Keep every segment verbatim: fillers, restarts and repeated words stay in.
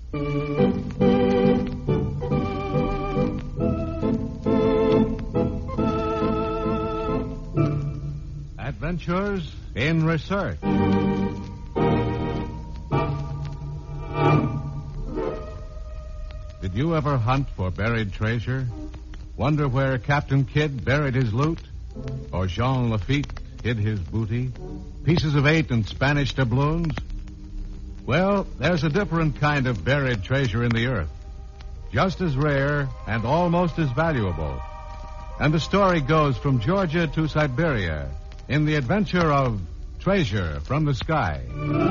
Adventures in Research. Did you ever hunt for buried treasure? Wonder where Captain Kidd buried his loot? Or Jean Lafitte hid his booty? Pieces of eight and Spanish doubloons? Well, there's a different kind of buried treasure in the earth. Just as rare and almost as valuable. And the story goes from Georgia to Siberia in the adventure of Treasure from the Sky.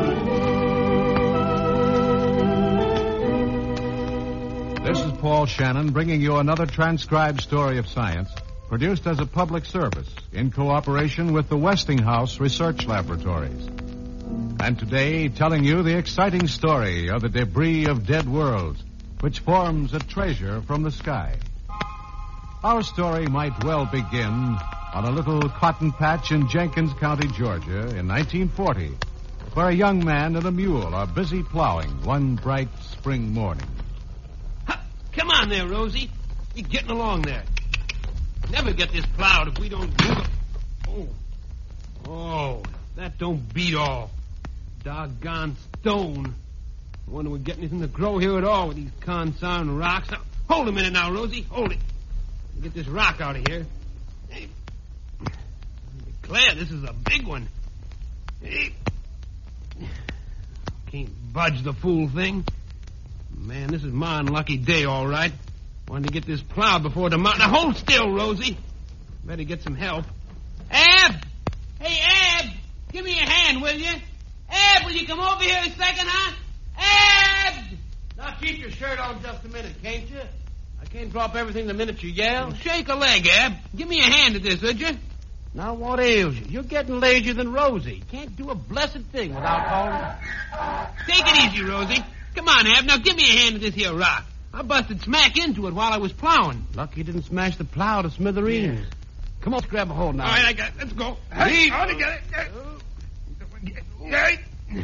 This is Paul Shannon bringing you another transcribed story of science produced as a public service in cooperation with the Westinghouse Research Laboratories. And today, telling you the exciting story of the debris of dead worlds, which forms a treasure from the sky. Our story might well begin on a little cotton patch in Jenkins County, Georgia, in nineteen forty, where a young man and a mule are busy plowing one bright spring morning. Ha, come on there, Rosie. You're getting along there. Never get this plowed if we don't move it. Oh. Oh, that don't beat all. Doggone stone. I wonder we get anything to grow here at all with these consarn rocks. Now, hold a minute now, Rosie. Hold it. Get this rock out of here. Hey. I declare, this is a big one. Hey. Can't budge the fool thing. Man, this is my unlucky day, all right. Wanted to get this plowed before the mountain. Now, hold still, Rosie. Better get some help. Ab! Hey, Ab! Give me a hand, will you? Ab, will you come over here a second, huh? Ab! Now, keep your shirt on just a minute, can't you? I can't drop everything the minute you yell. Shake a leg, Ab. Give me a hand at this, would you? Now, what ails you? You're getting lazier than Rosie. Can't do a blessed thing without calling. Take it easy, Rosie. Come on, Ab. Now, give me a hand at this here rock. I busted smack into it while I was plowing. Lucky you didn't smash the plow to smithereens. Yeah. Come on, let's grab a hold now. All right, I got it. Let's go. Hey, I get it. Hey.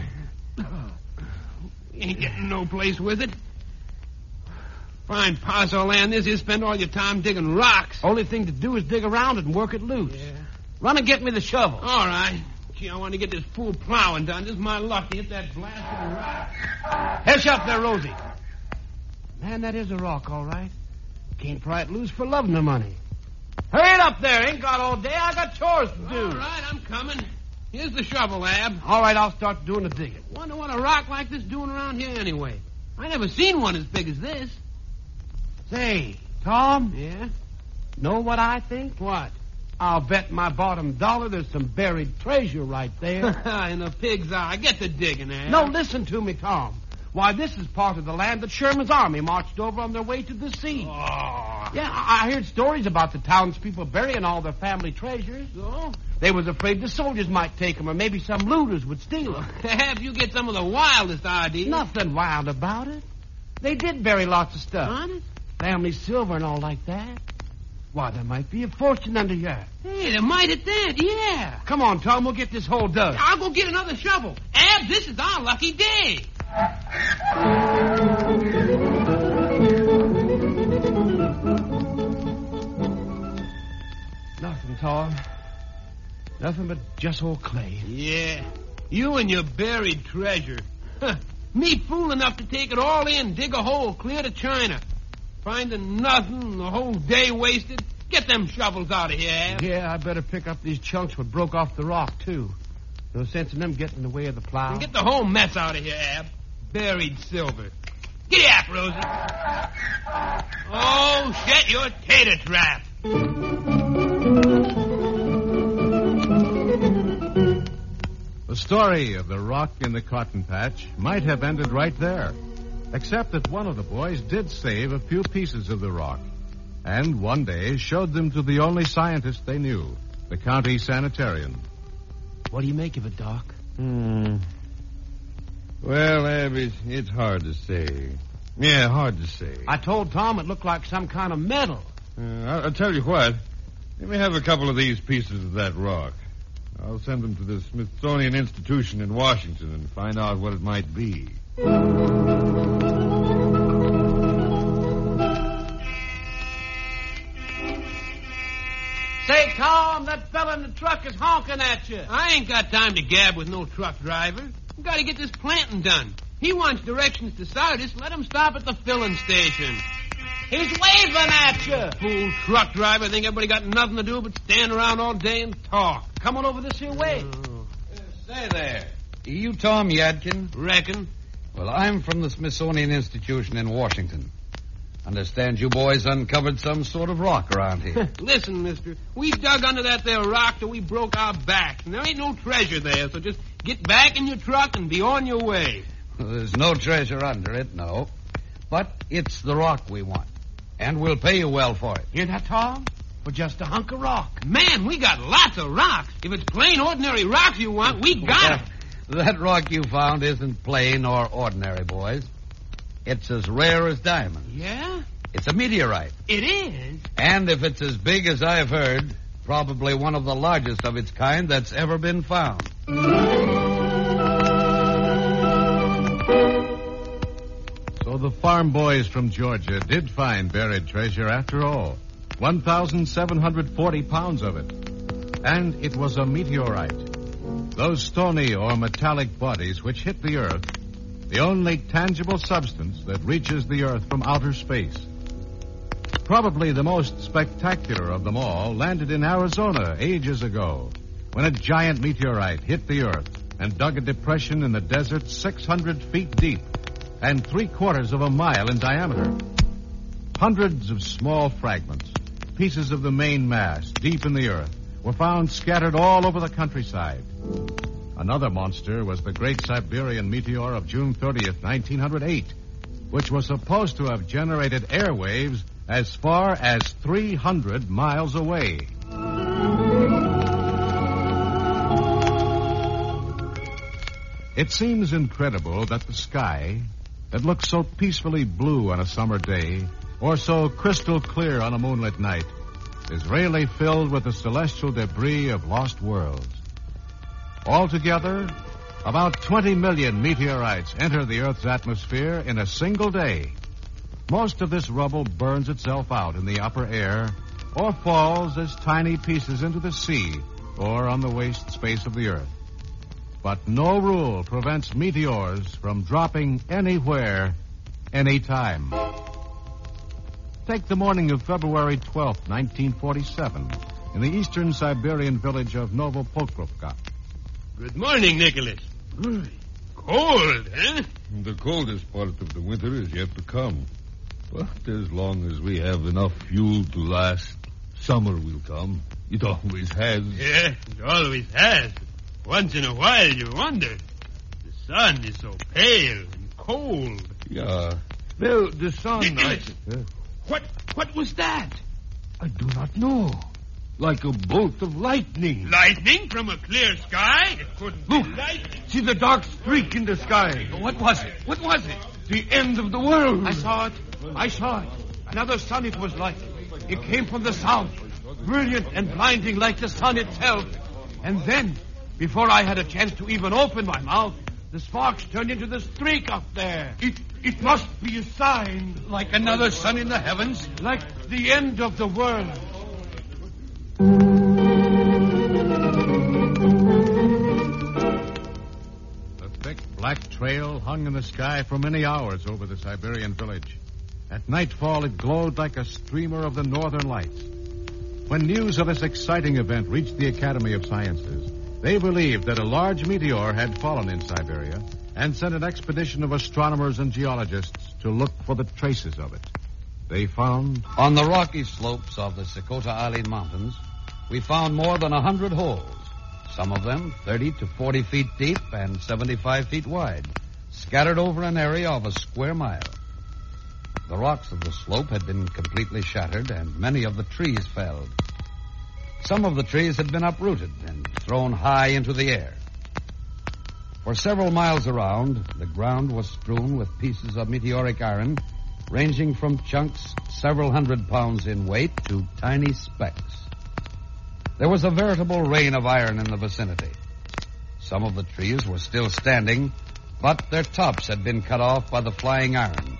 Ain't getting no place with it. Fine parcel of land this is. Spend all your time digging rocks. Only thing to do is dig around it and work it loose. Yeah. Run and get me the shovel. All right. Gee, I want to get this fool plowing done. This is my luck to hit that blasted rock. Hesh up there, Rosie. Man, that is a rock, all right. Can't pry it loose for loving the money. Hurry it up there. Ain't got all day. I got chores to do. All right, I'm coming. Here's the shovel, Ab. All right, I'll start doing the digging. Wonder what a rock like this doing around here anyway. I never seen one as big as this. Say, Tom. Yeah? Know what I think? What? I'll bet my bottom dollar there's some buried treasure right there. In the pig's eye. Get to digging, Ab. No, listen to me, Tom. Why, this is part of the land that Sherman's army marched over on their way to the sea. Oh. Yeah, I, I heard stories about the townspeople burying all their family treasures. So? They was afraid the soldiers might take them, or maybe some looters would steal them. Have you get some of the wildest ideas? Nothing wild about it. They did bury lots of stuff. Honest? Family silver and all like that. Why, there might be a fortune under here. Hey, there might at that, yeah. Come on, Tom, we'll get this hole dug. I'll go get another shovel. Ab, this is our lucky day. Nothing, Tom. Nothing but just old clay. Yeah, you and your buried treasure. Huh. Me fool enough to take it all in, dig a hole clear to China. Finding nothing, the whole day wasted. Get them shovels out of here, Ab. Yeah, I better pick up these chunks what broke off the rock, too. No sense in them getting in the way of the plow. And get the whole mess out of here, Ab. Buried silver. Giddy up, Rosie. Oh, shit, you're tater trap. The story of the rock in the cotton patch might have ended right there, except that one of the boys did save a few pieces of the rock, and one day showed them to the only scientist they knew, the county sanitarian. What do you make of it, Doc? Hmm. Well, Ab, it's, it's hard to say. Yeah, hard to say. I told Tom it looked like some kind of metal. Uh, I'll, I'll tell you what. Let me have a couple of these pieces of that rock. I'll send them to the Smithsonian Institution in Washington and find out what it might be. fella in the truck is honking at you. I ain't got time to gab with no truck driver. We got to get this planting done. He wants directions to Sardis. Let him stop at the filling station. He's waving at you. Fool truck driver. Think everybody got nothing to do but stand around all day and talk. Come on over this here way. Oh. Uh, stay there. You Tom Yadkin? Reckon. Well, I'm from the Smithsonian Institution in Washington. Understand you boys uncovered some sort of rock around here. Listen, mister, we dug under that there rock till we broke our backs, and there ain't no treasure there, so just get back in your truck and be on your way. Well, there's no treasure under it, no. But it's the rock we want, and we'll pay you well for it. Hear that, Tom? For just a hunk of rock. Man, we got lots of rocks. If it's plain, ordinary rocks you want, we got it. That rock you found isn't plain or ordinary, boys. It's as rare as diamonds. Yeah? It's a meteorite. It is? And if it's as big as I've heard, probably one of the largest of its kind that's ever been found. So the farm boys from Georgia did find buried treasure after all. one thousand seven hundred forty pounds of it. And it was a meteorite. Those stony or metallic bodies which hit the earth, the only tangible substance that reaches the earth from outer space. Probably the most spectacular of them all landed in Arizona ages ago, when a giant meteorite hit the earth and dug a depression in the desert six hundred feet deep and three quarters of a mile in diameter. Hundreds of small fragments, pieces of the main mass deep in the earth, were found scattered all over the countryside. Another monster was the great Siberian meteor of June thirtieth, nineteen oh eight, which was supposed to have generated airwaves as far as three hundred miles away. It seems incredible that the sky, that looks so peacefully blue on a summer day, or so crystal clear on a moonlit night, is really filled with the celestial debris of lost worlds. Altogether, about twenty million meteorites enter the Earth's atmosphere in a single day. Most of this rubble burns itself out in the upper air or falls as tiny pieces into the sea or on the waste space of the Earth. But no rule prevents meteors from dropping anywhere, anytime. Take the morning of February twelfth, nineteen forty-seven, in the eastern Siberian village of Novopokrovka. Good morning, Nicholas. Cold, huh? The coldest part of the winter is yet to come. But as long as we have enough fuel to last, summer will come. It always has. Yeah, it always has. Once in a while you wonder. The sun is so pale and cold. Yeah. Well, the sun... Nicholas, I... what, what was that? I do not know. Like a bolt of lightning. Lightning from a clear sky? It couldn't Look, be lightning. See the dark streak in the sky. What was it? What was it? The end of the world. I saw it. I saw it. Another sun it was like. It came from the south, brilliant and blinding like the sun itself. And then, before I had a chance to even open my mouth, the sparks turned into the streak up there. It, it must be a sign. Like another sun in the heavens? Like the end of the world. The thick black trail hung in the sky for many hours over the Siberian village. At nightfall, it glowed like a streamer of the northern lights. When news of this exciting event reached the Academy of Sciences, they believed that a large meteor had fallen in Siberia and sent an expedition of astronomers and geologists to look for the traces of it. They found... On the rocky slopes of the Sikota-Ali Mountains, we found more than a hundred holes, some of them thirty to forty feet deep and seventy-five feet wide, scattered over an area of a square mile. The rocks of the slope had been completely shattered, and many of the trees felled. Some of the trees had been uprooted and thrown high into the air. For several miles around, the ground was strewn with pieces of meteoric iron, ranging from chunks several hundred pounds in weight to tiny specks. There was a veritable rain of iron in the vicinity. Some of the trees were still standing, but their tops had been cut off by the flying iron.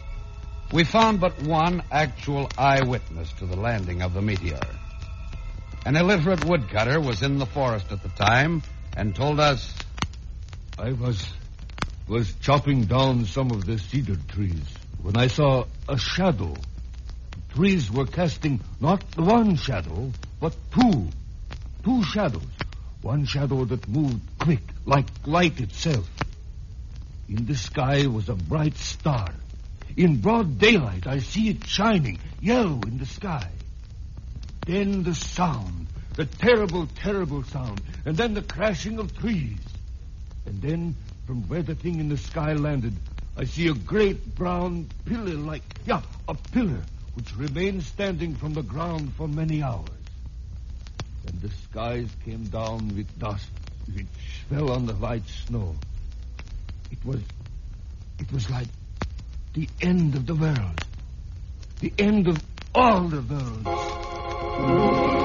We found but one actual eyewitness to the landing of the meteor. An illiterate woodcutter was in the forest at the time and told us... I was was chopping down some of the cedar trees when I saw a shadow. The trees were casting not one shadow, but two. Two shadows. One shadow that moved quick, like light itself. In the sky was a bright star. In broad daylight, I see it shining, yellow in the sky. Then the sound, the terrible, terrible sound, and then the crashing of trees. And then, from where the thing in the sky landed, I see a great brown pillar like... Yeah, a pillar which remained standing from the ground for many hours. And the skies came down with dust, which fell on the white snow. It was... It was like the end of the world. The end of all the worlds.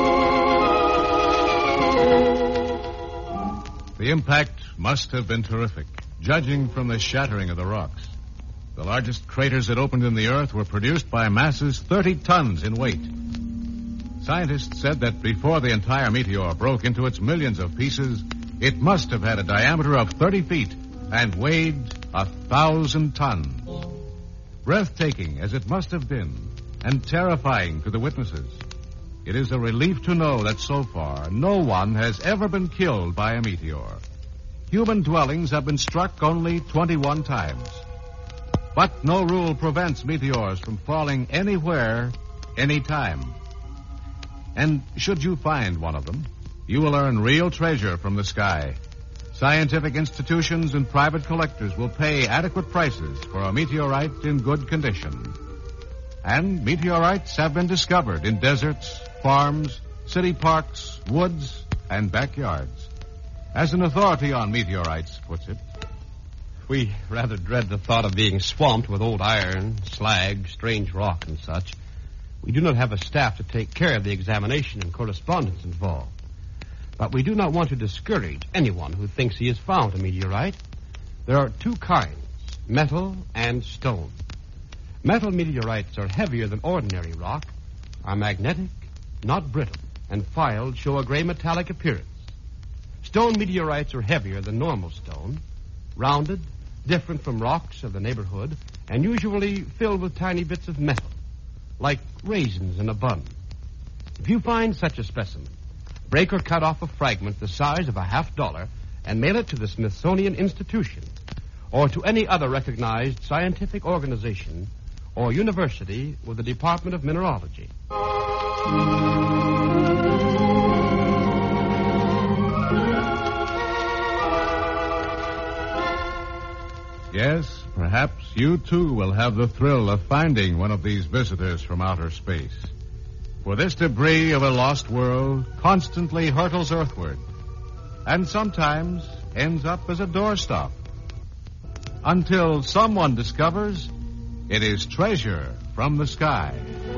The impact must have been terrific, judging from the shattering of the rocks. The largest craters that opened in the earth were produced by masses thirty tons in weight. Scientists said that before the entire meteor broke into its millions of pieces, it must have had a diameter of thirty feet and weighed a thousand tons. Breathtaking as it must have been, and terrifying to the witnesses, it is a relief to know that so far no one has ever been killed by a meteor. Human dwellings have been struck only twenty-one times. But no rule prevents meteors from falling anywhere, anytime. And should you find one of them, you will earn real treasure from the sky. Scientific institutions and private collectors will pay adequate prices for a meteorite in good condition. And meteorites have been discovered in deserts, farms, city parks, woods, and backyards. As an authority on meteorites puts it, we rather dread the thought of being swamped with old iron, slag, strange rock, and such. We do not have a staff to take care of the examination and correspondence involved. But we do not want to discourage anyone who thinks he has found a meteorite. There are two kinds, metal and stone. Metal meteorites are heavier than ordinary rock, are magnetic, not brittle, and filed show a gray metallic appearance. Stone meteorites are heavier than normal stone, rounded, different from rocks of the neighborhood, and usually filled with tiny bits of metal, like raisins in a bun. If you find such a specimen, break or cut off a fragment the size of a half dollar and mail it to the Smithsonian Institution or to any other recognized scientific organization or university with the Department of Mineralogy. yes, perhaps you too will have the thrill of finding one of these visitors from outer space. For this debris of a lost world constantly hurtles earthward and sometimes ends up as a doorstop until someone discovers it is treasure from the sky.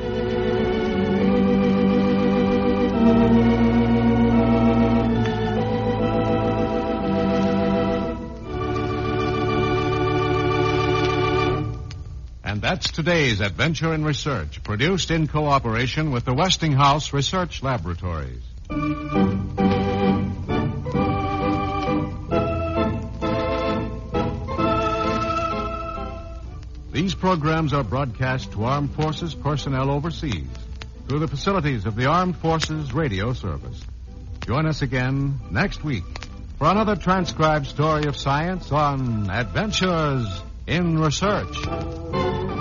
And that's today's Adventure in Research, produced in cooperation with the Westinghouse Research Laboratories. These programs are broadcast to armed forces personnel overseas through the facilities of the Armed Forces Radio Service. Join us again next week for another transcribed story of science on Adventures in Research.